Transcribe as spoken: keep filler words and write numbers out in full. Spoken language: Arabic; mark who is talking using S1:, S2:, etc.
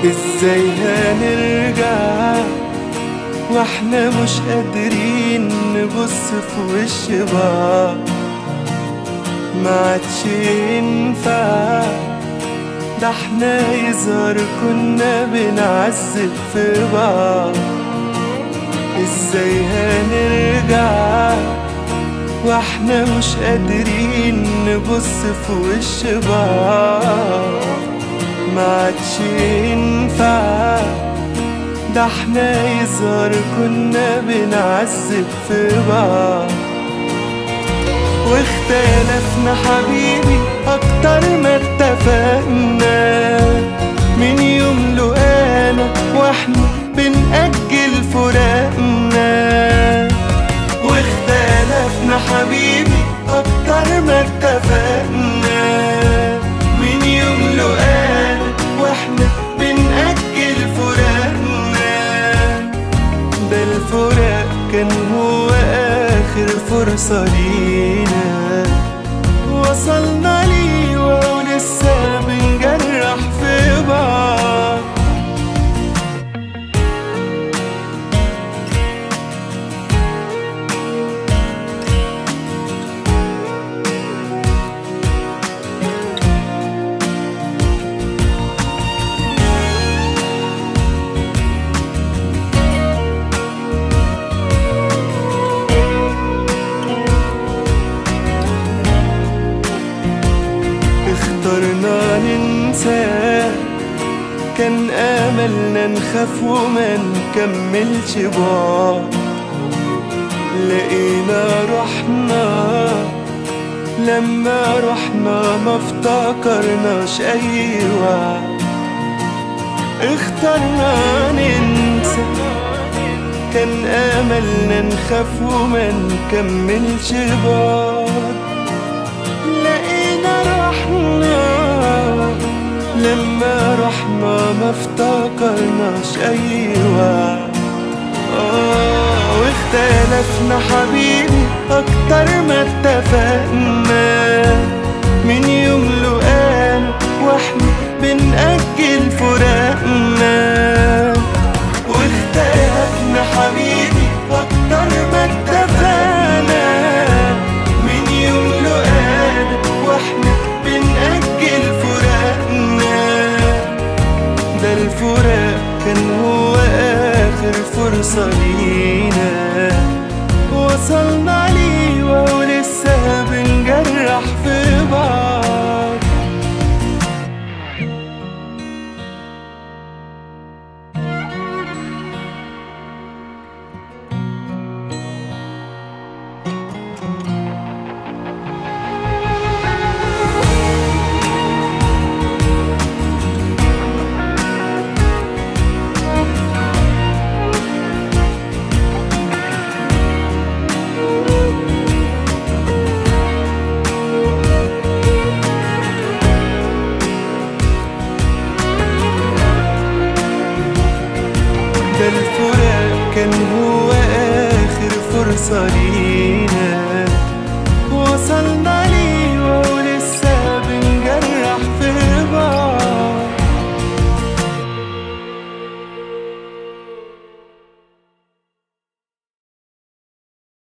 S1: ازاي هنرجع واحنا مش قادرين نبص في وش بعض؟ ما عادش ينفع، ده احنا يظهر كنا بنعذب في بعض. ازاي هنرجع واحنا مش قادرين نبص في وش بعض؟ ما عادش ينفع، ده احنا يظهر كنا بنعذب في بعض. واختلفنا حبيبي اكتر ما اتفقنا، من يوم لقانا واحنا بنأجل فراقنا. واختلفنا حبيبي اكتر ما اتفقنا، من يوم لقانا واحنا بنأجل فراقنا. ده الفراق كان هو آخر فرصة لينا، وصلنا ليه وهو لسه بنجرح في بعض. اخترنا ننسى، كان آملنا نخاف وما نكملش بعض. لقينا روحنا لما رحنا ما افتكرناش أي وعد. اخترنا ننسى، كان آملنا نخاف وما نكملش بعض. لقينا روحنا لما رحنا ما افتكرناش أي وعد. آه واختلفنا حبيبي أكتر ما اتفقنا، من يوم لقانا واحنا بنأجل فراقنا. واختلفنا حبيبي أكتر ما اتفقنا، من يوم لقانا واحنا بنأجل فراقنا. ده الفراق كان هو آخر فرصة لينا، وصلنا ليه وهو لسه بنجرح في بعض. ده الفراق كان هو آخر فرصة لينا،